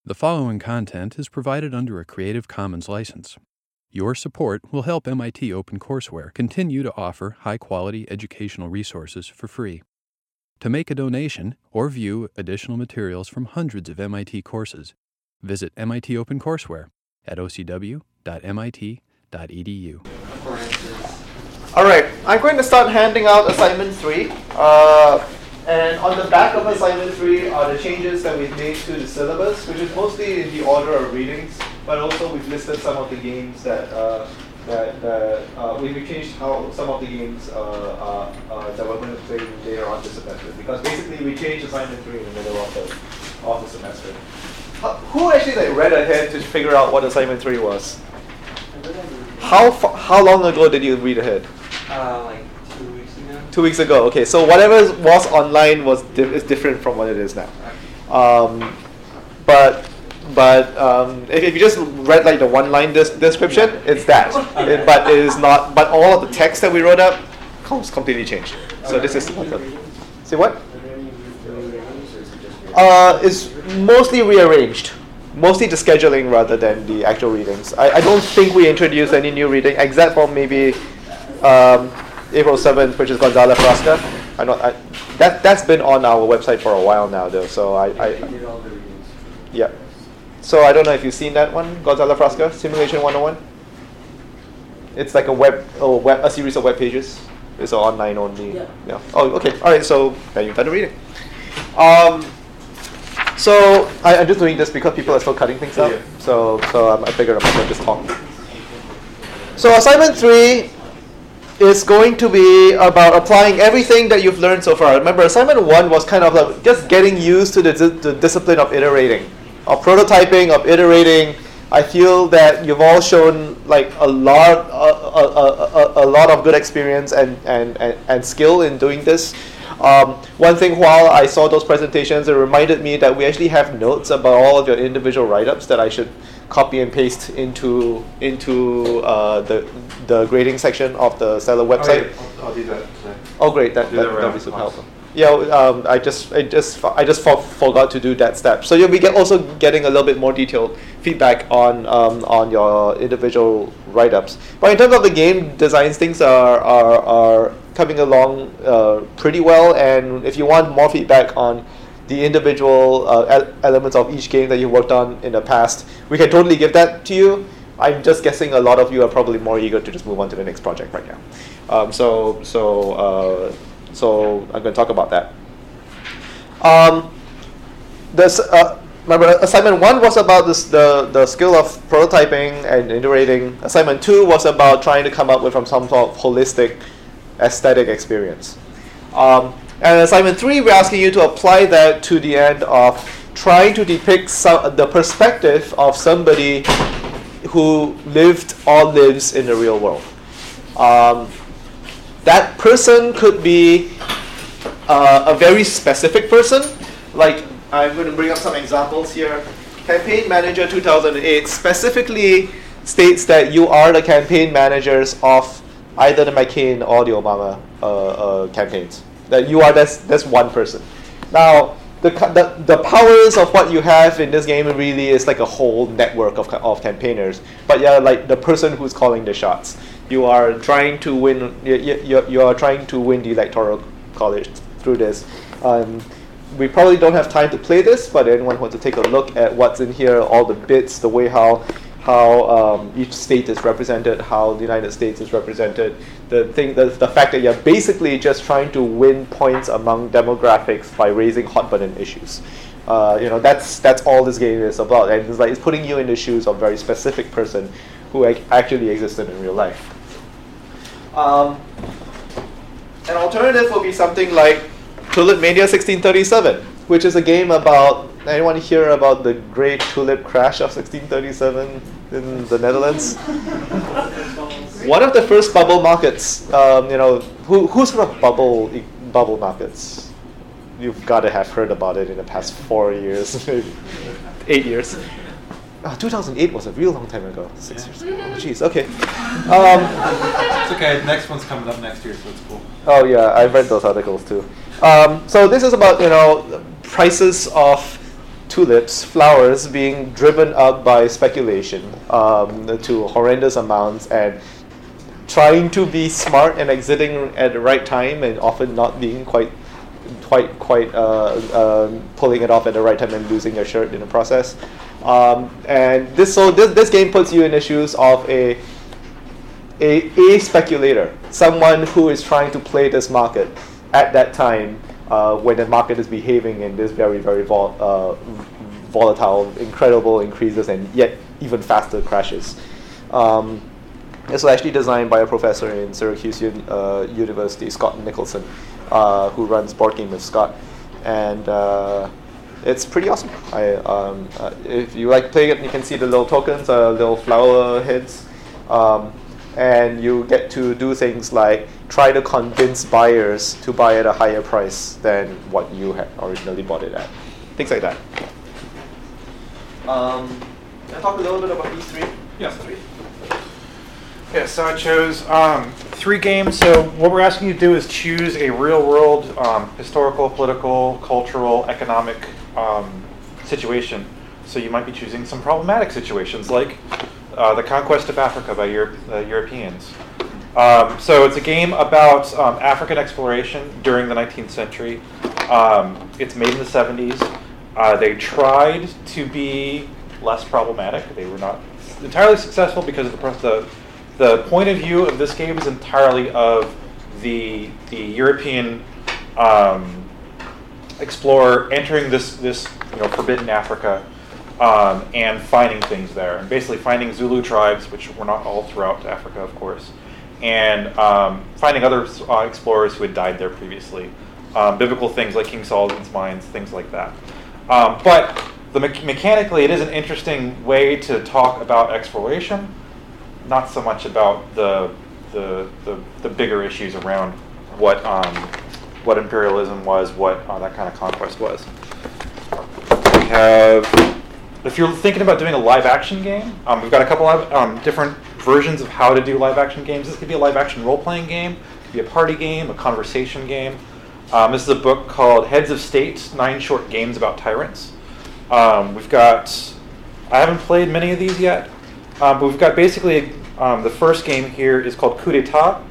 The following content is provided under a Creative Commons license. Your support will help MIT OpenCourseware continue to offer high-quality educational resources for free. To make a donation or view additional materials from hundreds of MIT courses, visit MIT OpenCourseware at ocw.mit.edu. All right, I'm going to start handing out assignment 3. And on the back of assignment 3 are the changes that we've made to the syllabus, which is mostly in the order of readings, but also we've listed some of the games that we've changed how some of the games that we're going to play later on this semester. Because basically we changed assignment 3 in the middle of the semester. Who actually read ahead to figure out what assignment 3 was? How long ago did you read ahead? Like 2 weeks ago. 2 weeks ago. Okay, so whatever was online is different from what it is now. But if you just read like the one-line description, it's that. But it is not. But all of the text that we wrote up completely changed. So this is see what? Is mostly rearranged. Mostly the scheduling rather than the actual readings. I don't think we introduced any new reading except for maybe April 7th, which is Gonzalo Frasca. That's been on our website for a while now, though. So yeah. So I don't know if you've seen that one, Gonzalo Frasca, Simulation 101. It's like a series of web pages. It's online only. Yeah. Oh, okay. All right. So then you've done the reading. So I'm just doing this because people are still cutting things out. Yeah. So I figured I might just talk. So assignment 3 is going to be about applying everything that you've learned so far. Remember, assignment 1 was kind of like just getting used to the discipline of iterating, of prototyping, of iterating. I feel that you've all shown like a lot of good experience and skill in doing this. One thing, while I saw those presentations, it reminded me that we actually have notes about all of your individual write-ups that I should copy and paste into the grading section of the Stellar website. I'll do that today. Oh, great! That'll be super helpful. Yeah, I just forgot to do that step. So you'll be also getting a little bit more detailed feedback on your individual write-ups. But in terms of the game designs, things are coming along pretty well. And if you want more feedback on the individual elements of each game that you worked on in the past, we can totally give that to you. I'm just guessing a lot of you are probably more eager to just move on to the next project right now. So I'm going to talk about that. Remember, assignment 1 was about the skill of prototyping and iterating. Assignment 2 was about trying to come up with some sort of holistic aesthetic experience. And assignment 3, we're asking you to apply that to the end of trying to depict the perspective of somebody who lived or lives in the real world. That person could be a very specific person. Like, I'm going to bring up some examples here. Campaign Manager 2008 specifically states that you are the campaign managers of either the McCain or the Obama campaigns. That you are that's one person. Now, the powers of what you have in this game really is like a whole network of campaigners. But yeah, like the person who's calling the shots. You are trying to win. You are trying to win the electoral college through this. We probably don't have time to play this, but anyone who wants to take a look at what's in here, all the bits, the way how each state is represented, how the United States is represented, the fact that you're basically just trying to win points among demographics by raising hot button issues. That's all this game is about, and it's putting you in the shoes of a very specific person who actually existed in real life. An alternative will be something like Tulip Mania 1637, which is a game about, anyone hear about the great tulip crash of 1637 in the Netherlands? One of the first bubble markets. Who's heard of bubble markets? You've got to have heard about it in the past 4 years, maybe 8 years. 2008 was a real long time ago. 6 years ago. Oh, jeez. Okay. It's okay. Next one's coming up next year, so it's cool. Oh yeah, I've read those articles too. So this is about prices of tulips, flowers being driven up by speculation to horrendous amounts, and trying to be smart and exiting at the right time, and often not being quite pulling it off at the right time and losing your shirt in the process. And this game puts you in the shoes of a speculator, someone who is trying to play this market at that time when the market is behaving in this very, very volatile, incredible increases and yet even faster crashes. This was actually designed by a professor in Syracuse University, Scott Nicholson, who runs Board Game with Scott, and it's pretty awesome. If you like playing it, you can see the little tokens, little flower heads, and you get to do things like try to convince buyers to buy at a higher price than what you had originally bought it at. Things like that. Can I talk a little bit about these three? Yes. Yeah, so I chose 3 games. So what we're asking you to do is choose a real-world historical, political, cultural, economic situation. So you might be choosing some problematic situations, like the conquest of Africa by Europeans. So it's a game about African exploration during the 19th century. It's made in the 70s. They tried to be less problematic. They were not entirely successful because of the point of view of this game is entirely of the European explorer entering this forbidden Africa and finding things there, and basically finding Zulu tribes, which were not all throughout Africa, of course, and finding other explorers who had died there previously. Biblical things like King Solomon's mines, things like that. But mechanically, it is an interesting way to talk about exploration. Not so much about the bigger issues around what imperialism was, what that kind of conquest was. We have, if you're thinking about doing a live action game, we've got a couple of different versions of how to do live action games. This could be a live action role playing game, it could be a party game, a conversation game. This is a book called Heads of State: 9 Short Games About Tyrants. I haven't played many of these yet. But we've got basically, the first game here is called Coup d'etat.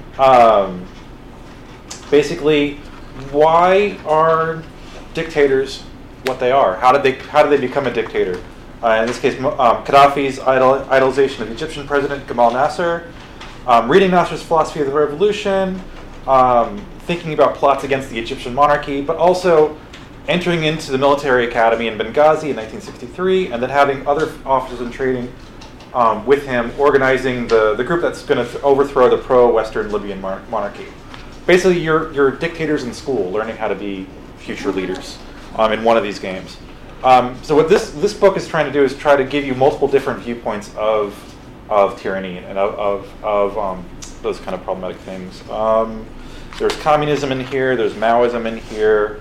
Basically, why are dictators what they are? How did they become a dictator? In this case, Gaddafi's idolization of Egyptian President Gamal Nasser, reading Nasser's philosophy of the revolution, thinking about plots against the Egyptian monarchy, but also entering into the military academy in Benghazi in 1963, and then having other officers in training with him organizing the group that's going to overthrow the pro-Western Libyan monarchy. Basically, you're dictators in school learning how to be future leaders in one of these games. So what this book is trying to do is try to give you multiple different viewpoints of tyranny and of those kind of problematic things. There's communism in here. There's Maoism in here.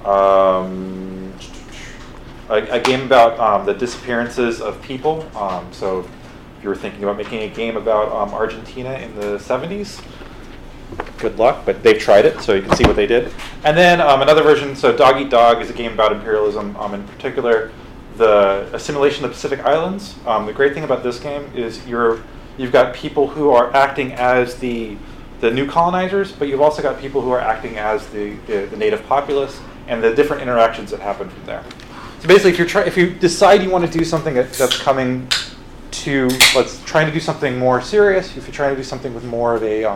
A game about the disappearances of people. So if you were thinking about making a game about Argentina in the 70s, good luck, but they've tried it, so you can see what they did. And then another version, so Dog Eat Dog is a game about imperialism, in particular the assimilation of the Pacific Islands. The great thing about this game is you've got people who are acting as the new colonizers, but you've also got people who are acting as the native populace, and the different interactions that happen from there. So basically, if you decide you want to do something that's coming to, trying to do something more serious, if you're trying to do something with more of a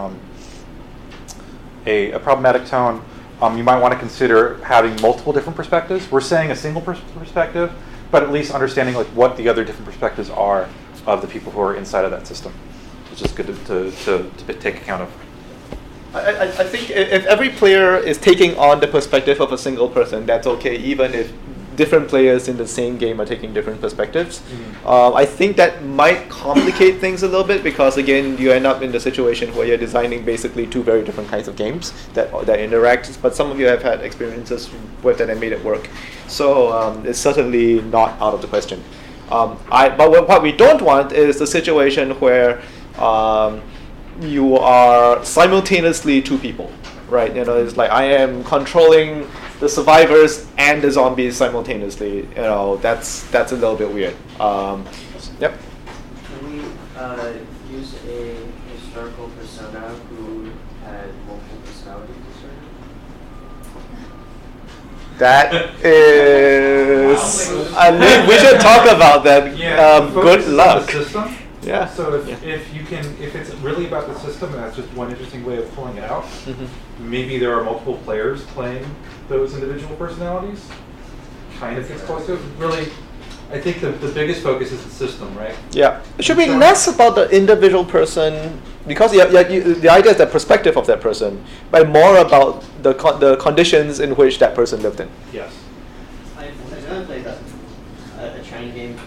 problematic tone, you might want to consider having multiple different perspectives. We're saying a single perspective, but at least understanding what the other different perspectives are of the people who are inside of that system, which is good to take account of. I think if every player is taking on the perspective of a single person, that's okay, even if different players in the same game are taking different perspectives. Mm-hmm. I think that might complicate things a little bit because, again, you end up in the situation where you're designing basically 2 very different kinds of games that interact, but some of you have had experiences with that and made it work. So it's certainly not out of the question. But what we don't want is the situation where you are simultaneously 2 people. right? It's like I am controlling the survivors and the zombies simultaneously. That's a little bit weird. Yep. Can we use a historical persona who had multiple personality disorder? That is. We should talk about that. Yeah, Good luck. The system. Yeah. So if it's really about the system, and that's just one interesting way of pulling it out. Mm-hmm. Maybe there are multiple players playing those individual personalities. Kind of gets close to it. Really, I think the biggest focus is the system, right? Yeah, it should be less about the individual person because the idea is the perspective of that person, but more about the conditions in which that person lived in. Yes. I've never played a train game,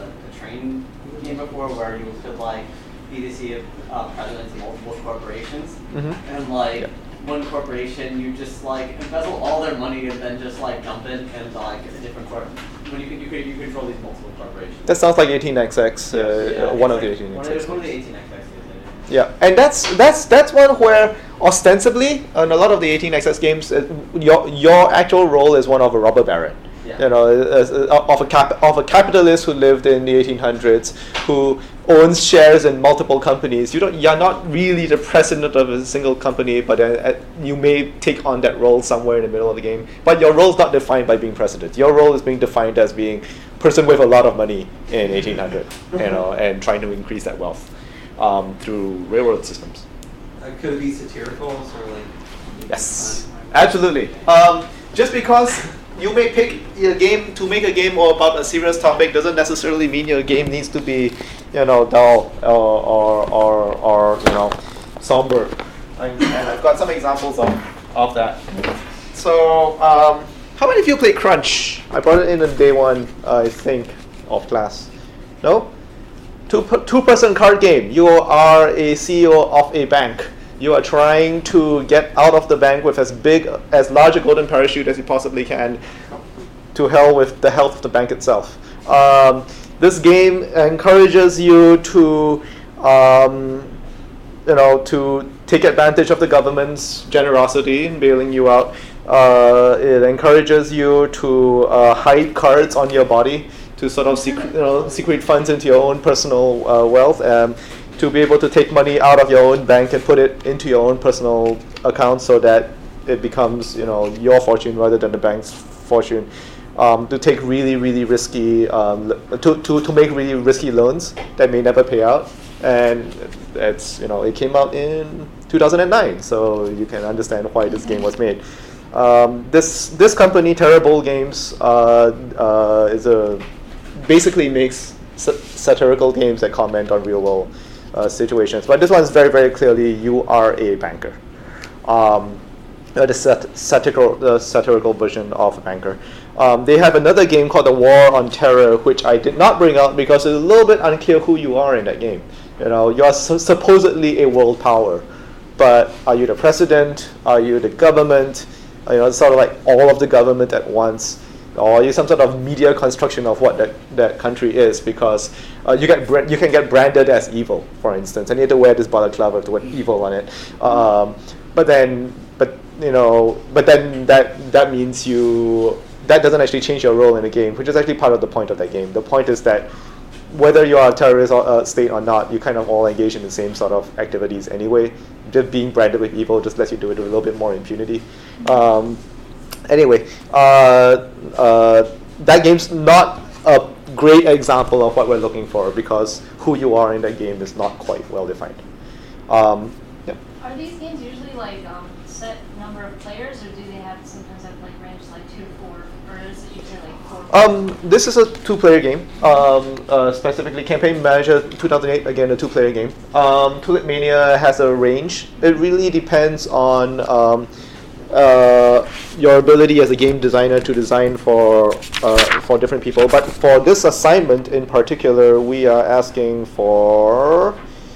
before where you could be the seat of presidents of multiple corporations, and one corporation you just embezzle all their money and then just dump it and a different corp. When you control these multiple corporations. That sounds like 18XX, one of the 18XX. One of the 18XX. Yeah, and that's one where ostensibly in a lot of the 18XX games, your actual role is one of a robber baron. Yeah. Of a capitalist who lived in the 1800s, who owns shares in multiple companies. You're not really the president of a single company, but you may take on that role somewhere in the middle of the game. But your role is not defined by being president. Your role is being defined as being person with a lot of money in 1800, and trying to increase that wealth through railroad systems. Could it be satirical, or Yes, absolutely. Just because you may pick a game to make a game or about a serious topic doesn't necessarily mean your game needs to be, dull or somber. And I've got some examples of that. So, how many of you played Crunch? I brought it in on day one, I think, of class. No? Two-person card game. You are a CEO of a bank. You are trying to get out of the bank with as large a golden parachute as you possibly can. To hell with the health of the bank itself. This game encourages you to, to take advantage of the government's generosity in bailing you out. It encourages you to hide cards on your body to sort of secrete funds into your own personal wealth. To be able to take money out of your own bank and put it into your own personal account so that it becomes your fortune rather than the bank's fortune. To take really risky to make really risky loans that may never pay out, and it came out in 2009, so you can understand why this game was made. This company, Terrible Games, basically makes satirical games that comment on real world situations. But this one is very clearly you are a banker. The satirical version of a banker. They have another game called The War on Terror, which I did not bring out because it's a little bit unclear who you are in that game. You are supposedly a world power, but are you the president? Are you the government? Sort of like all of the government at once, or are you some sort of media construction of what that country is? Because you can get branded as evil, for instance, and you have to wear this balaclava with the word evil on it. But then that means that doesn't actually change your role in the game, which is actually part of the point of that game. The point is that whether you are a terrorist or state or not, you kind of all engage in the same sort of activities anyway. Just being branded with evil just lets you do it with a little bit more impunity. Anyway, that game's not a great example of what we're looking for because who you are in that game is not quite well defined. Are these games usually set number of players, or do they have sometimes have range 2 to 4, or is it usually 4? This is a 2-player game. Specifically, Campaign Manager 2008, again a 2-player game. Tulip Mania has a range. It really depends on your ability as a game designer to design for different people. But for this assignment in particular, we are asking for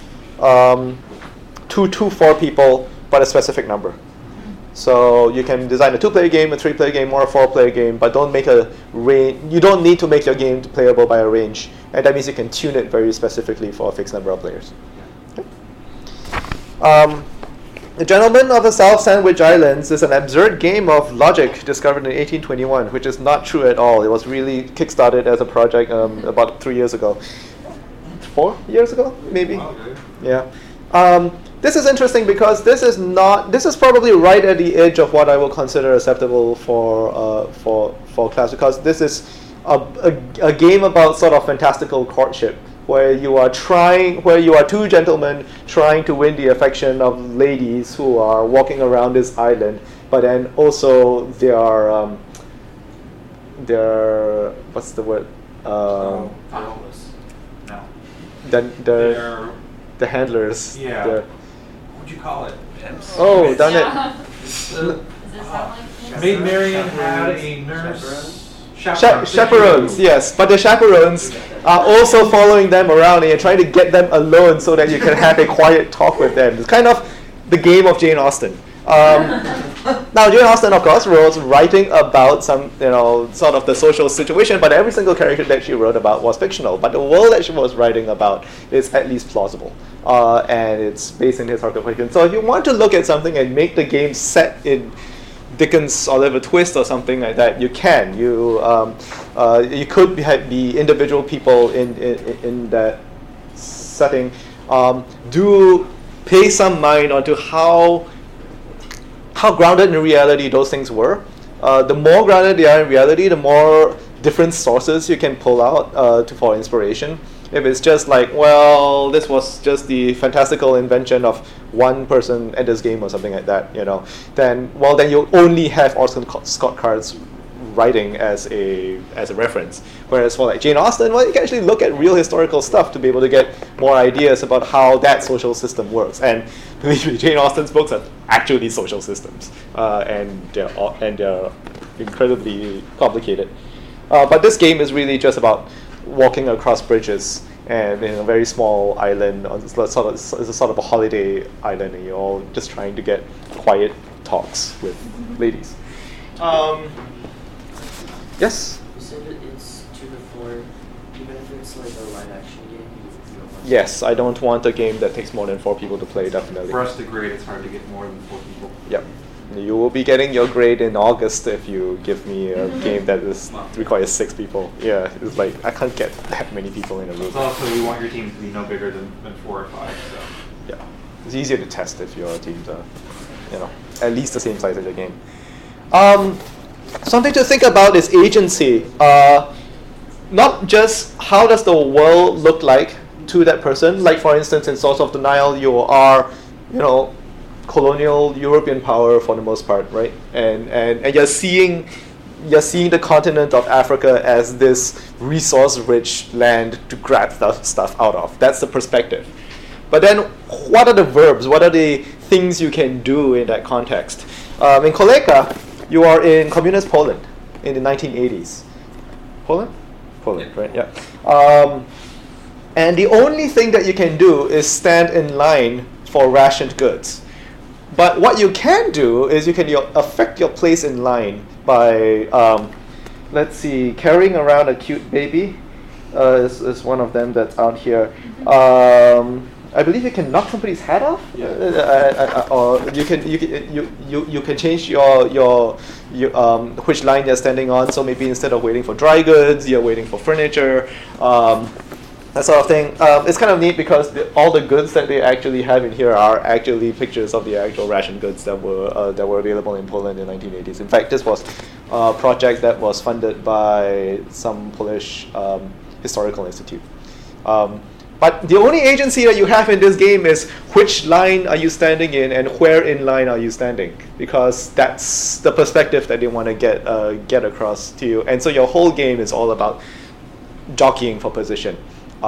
2 to 4 people, but a specific number. So you can design a 2-player game, a 3-player game, or a 4-player game, but don't make a range. You don't need to make your game playable by a range, and that means you can tune it very specifically for a fixed number of players. Okay. The Gentlemen of the South Sandwich Islands is an absurd game of logic discovered in 1821, which is not true at all. It was really kickstarted as a project about 3 years ago. 4 years ago, maybe? Yeah. This is interesting because this is probably right at the edge of what I will consider acceptable for class, because this is a game about sort of fantastical courtship, where you are two gentlemen trying to win the affection of ladies who are walking around this island, but then also they're what's the word? Followers. No. The handlers. Yeah. The, What'd you call it? Pimps. oh, done it. Does it sound like Maid Marian had a nurse. Chaperones, yes, but the chaperones are also following them around and you're trying to get them alone so that you can have a quiet talk with them. It's kind of the game of Jane Austen. Now, Jane Austen, of course, was writing about some, sort of the social situation, but every single character that she wrote about was fictional. But the world that she was writing about is at least plausible, and it's based in historical fiction. So if you want to look at something and make the game set in Dickens' Oliver Twist or something like that, you can. You could be individual people in that setting. Do pay some mind onto how grounded in reality those things were. The more grounded they are in reality, the more different sources you can pull out for inspiration. If it's just like, well, this was just the fantastical invention of one person at this game or something like that, then you only have Orson Scott Card's writing as a reference. Whereas for like Jane Austen, you can actually look at real historical stuff to be able to get more ideas about how that social system works. And believe me, Jane Austen's books are actually social systems, and they're incredibly complicated. But this game is really just about walking across bridges and in a very small island. It's a sort of a holiday island, and you're all just trying to get quiet talks with ladies. Yes? You said that it's 2 to 4, even if it's like a live action game. You don't want Yes, I don't want a game that takes more than 4 people to play, definitely. For us to grade, it's hard to get more than 4 people. Yep. You will be getting your grade in August if you give me a game that requires 6 people. Yeah, it's like I can't get that many people in a room. Also, we want your team to be no bigger than 4 or 5. So. Yeah, it's easier to test if your teams are, at least the same size as your game. Something to think about is agency. Not just how does the world look like to that person. Like for instance, in Source of the Nile, you are, colonial European power for the most part, right? And you're seeing the continent of Africa as this resource-rich land to grab stuff out of. That's the perspective. But then, what are the verbs? What are the things you can do in that context? In Kolejka, you are in communist Poland in the 1980s. Poland, right? Yeah. And the only thing that you can do is stand in line for rationed goods. But what you can do is you can affect your place in line by, carrying around a cute baby. Is one of them that's out here. I believe you can knock somebody's head off, or you can change your which line you're standing on. So maybe instead of waiting for dry goods, you're waiting for furniture. That sort of thing. It's kind of neat because all the goods that they actually have in here are actually pictures of the actual ration goods that were available in Poland in the 1980s. In fact, this was a project that was funded by some Polish historical institute. But the only agency that you have in this game is which line are you standing in and where in line are you standing, because that's the perspective that they want to get across to you. And so your whole game is all about jockeying for position.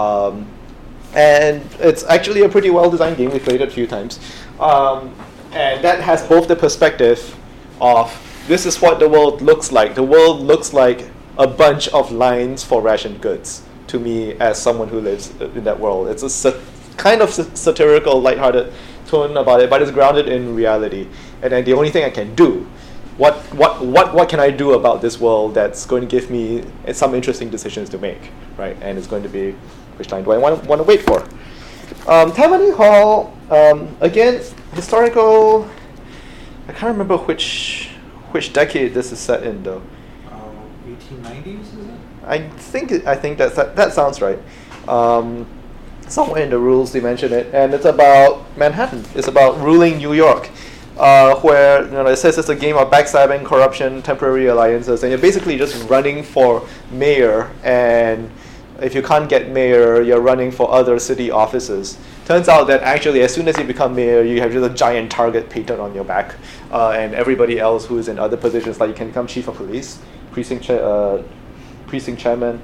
And it's actually a pretty well-designed game. We played it a few times. And that has both the perspective of this is what the world looks like. The world looks like a bunch of lines for rationed goods to me as someone who lives in that world. It's a kind of satirical, lighthearted tone about it, but it's grounded in reality. And then the only thing I can do, what can I do about this world that's going to give me some interesting decisions to make, right? And it's going to be, which line do I want to wait for? Tammany Hall, again, historical. I can't remember which decade this is set in though. 1890s, is it? I think that sounds right. Somewhere in the rules they mention it, and it's about Manhattan. It's about ruling New York, where it says it's a game of backstabbing, corruption, temporary alliances, and you're basically just running for mayor. And if you can't get mayor, you're running for other city offices. Turns out that actually, as soon as you become mayor, you have just a giant target painted on your back, and everybody else who is in other positions, like you can become chief of police, precinct chairman.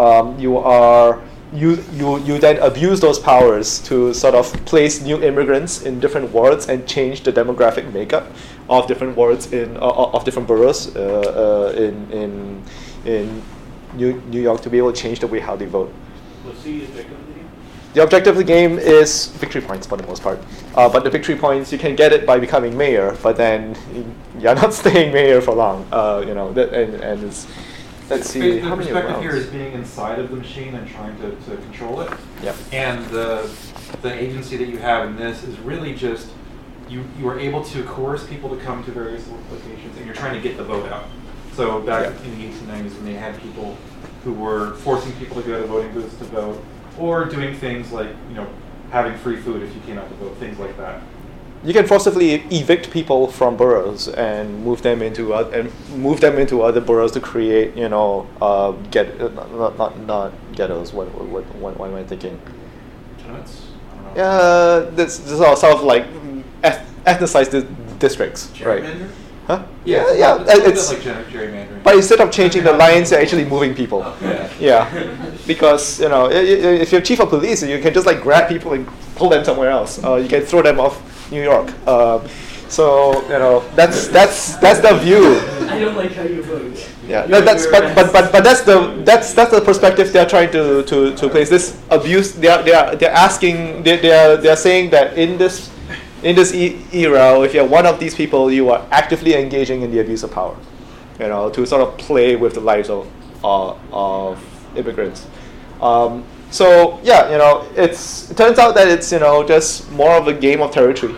You then abuse those powers to sort of place new immigrants in different wards and change the demographic makeup of different wards of different boroughs in New York to be able to change the way how they vote. What's the objective of the game? The objective of the game is victory points for the most part. But the victory points, you can get it by becoming mayor, but then you're not staying mayor for long. And it's, let's see, how many rounds? The perspective here is being inside of the machine and trying to control it. Yep. And the agency that you have in this is really just, you are able to coerce people to come to various locations, and you're trying to get the vote out. So back in the 1890s, when they had people who were forcing people to go to voting booths to vote, or doing things like having free food if you came out to vote, things like that. You can forcibly evict people from boroughs and move them into other boroughs to create not ghettos. What am I thinking? Tenements? I don't know. Yeah, this is all sort of like ethnicized districts, right? Huh? Yeah. It's like gerrymandering. But instead of changing the lines, you're actually moving people. Yeah. Because if you're chief of police, you can just like grab people and pull them somewhere else. You can throw them off New York. So that's the view. I don't like how you vote. Yeah, but that's the perspective they're trying to place. This abuse, they're saying that in this era, if you're one of these people, you are actively engaging in the abuse of power, to sort of play with the lives of immigrants. So yeah, it turns out that it's just more of a game of territory.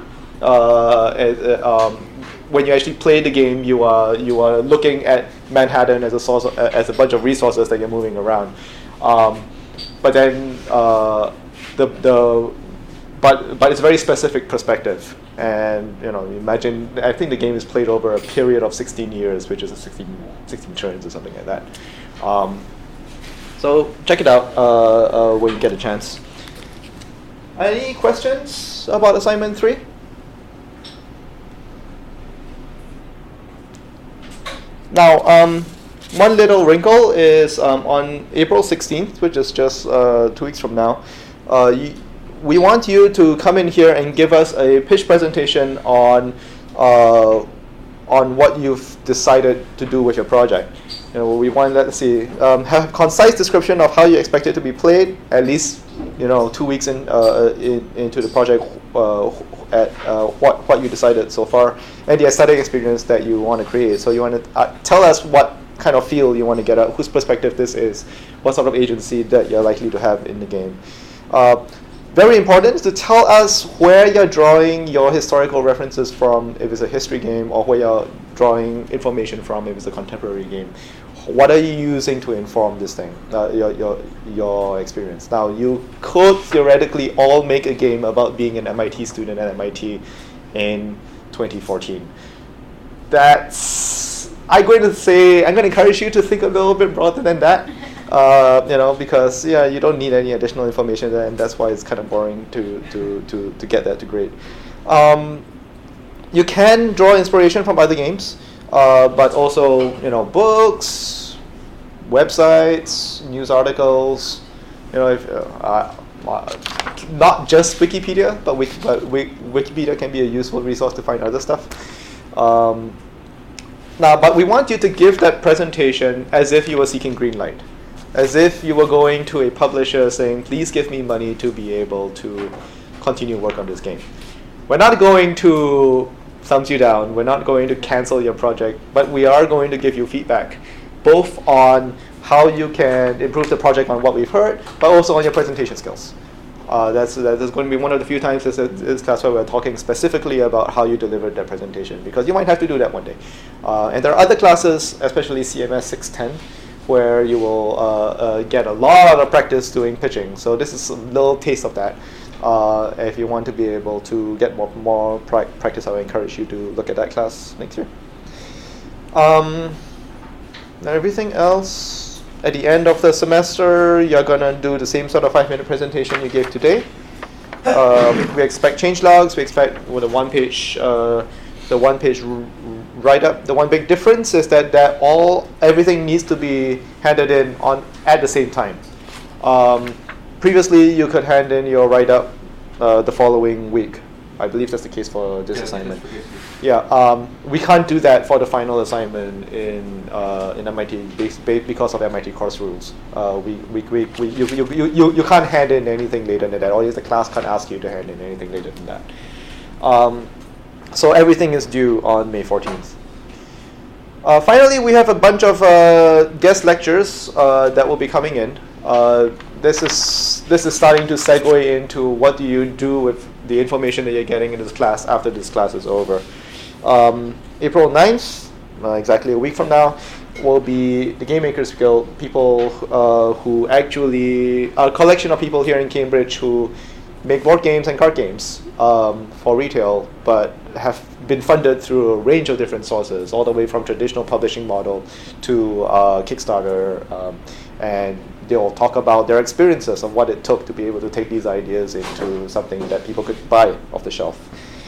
When you actually play the game, you are looking at Manhattan as a source as a bunch of resources that you're moving around. But then but it's a very specific perspective, and imagine. I think the game is played over a period of 16 years, which is 16 turns or something like that. So check it out when you get a chance. Any questions about assignment 3? Now, one little wrinkle is on April 16th, which is just 2 weeks from now. We want you to come in here and give us a pitch presentation on what you've decided to do with your project. We want, let's see, have a concise description of how you expect it to be played, at least 2 weeks into the project, at what you decided so far, and the aesthetic experience that you want to create. So you want to tell us what kind of feel you want to get out, whose perspective this is, what sort of agency that you're likely to have in the game. Very important to tell us where you're drawing your historical references from if it's a history game, or where you're drawing information from if it's a contemporary game. What are you using to inform this thing, your experience? Now, you could theoretically all make a game about being an MIT student at MIT in 2014. I'm going to encourage you to think a little bit broader than that. Because you don't need any additional information there, and that's why it's kind of boring to get that to grade. You can draw inspiration from other games, but also books, websites, news articles. If not just Wikipedia, but Wikipedia can be a useful resource to find other stuff. Now, but we want you to give that presentation as if you were seeking green light. As if you were going to a publisher saying, please give me money to be able to continue work on this game. We're not going to thumbs you down. We're not going to cancel your project, but we are going to give you feedback, both on how you can improve the project on what we've heard, but also on your presentation skills. That's going to be one of the few times this class where we're talking specifically about how you delivered that presentation, because you might have to do that one day. And there are other classes, especially CMS 610, where you will get a lot of practice doing pitching. So this is a little taste of that. If you want to be able to get more practice, I would encourage you to look at that class next year. Everything else, at the end of the semester, you're going to do the same sort of 5-minute presentation you gave today. We expect changelogs. We expect with the one-page write-up. The one big difference is that everything needs to be handed in at the same time. Previously, you could hand in your write-up the following week. I believe that's the case for this assignment. Yeah, we can't do that for the final assignment in MIT because of MIT course rules. You can't hand in anything later than that, or the class can't ask you to hand in anything later than that. So everything is due on May 14th. Finally, we have a bunch of guest lectures that will be coming in. This is starting to segue into what do you do with the information that you're getting in this class after this class is over. April 9th, exactly a week from now, will be the Game Makers Guild, people who actually, a collection of people here in Cambridge who make board games and card games for retail, but have been funded through a range of different sources, all the way from traditional publishing model to Kickstarter, and they'll talk about their experiences of what it took to be able to take these ideas into something that people could buy off the shelf.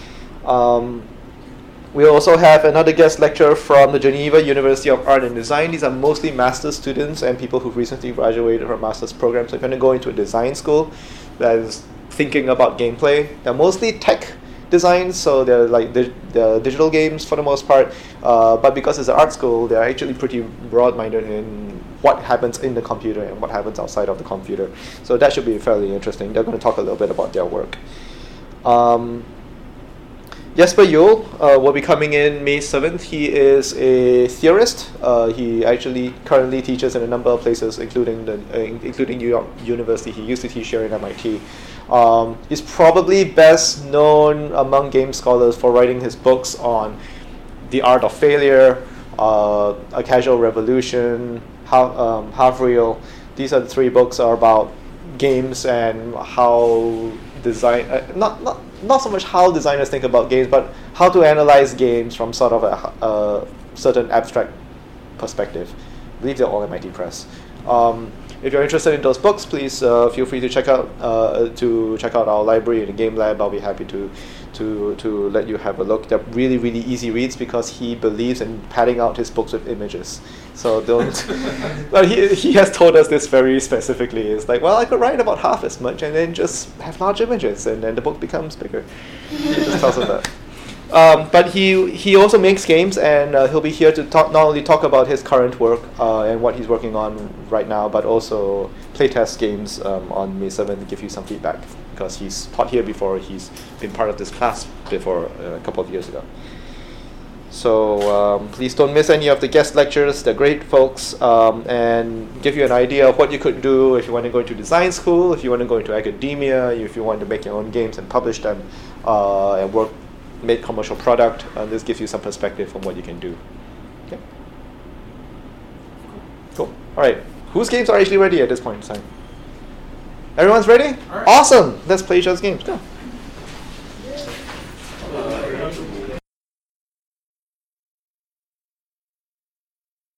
We also have another guest lecture from the Geneva University of Art and Design. These are mostly master's students and people who've recently graduated from master's programs. So if you're going to go into a design school that is thinking about gameplay, they're mostly tech designs, so they're like the digital games for the most part. But because it's an art school, they're actually pretty broad-minded in what happens in the computer and what happens outside of the computer. So that should be fairly interesting. They're going to talk a little bit about their work. Jesper Juhl will be coming in May 7th. He is a theorist. He actually currently teaches in a number of places, including New York University. He used to teach here in MIT. He's probably best known among game scholars for writing his books on The Art of Failure, A Casual Revolution, Half Real. These are the 3 books are about games and how design, not so much how designers think about games, but how to analyze games from sort of a certain abstract perspective. I believe they're all MIT Press. If you're interested in those books, please feel free to check out our library in the Game Lab. I'll be happy to let you have a look. They're really, really easy reads because he believes in padding out his books with images. So don't. But he has told us this very specifically. It's like, well, I could write about half as much and then just have large images, and then the book becomes bigger. He just tells us that. But he also makes games, and he'll be here to not only talk about his current work and what he's working on right now, but also playtest games on May 7th and give you some feedback, because he's taught here before. He's been part of this class before a couple of years ago. So please don't miss any of the guest lectures. They're great folks, and give you an idea of what you could do if you want to go into design school, if you want to go into academia, if you want to make your own games and publish them and make commercial product. This gives you some perspective on what you can do. Okay. Cool. All right. Whose games are actually ready at this point in time? Everyone's ready? All right. Awesome. Let's play each other's games. Go.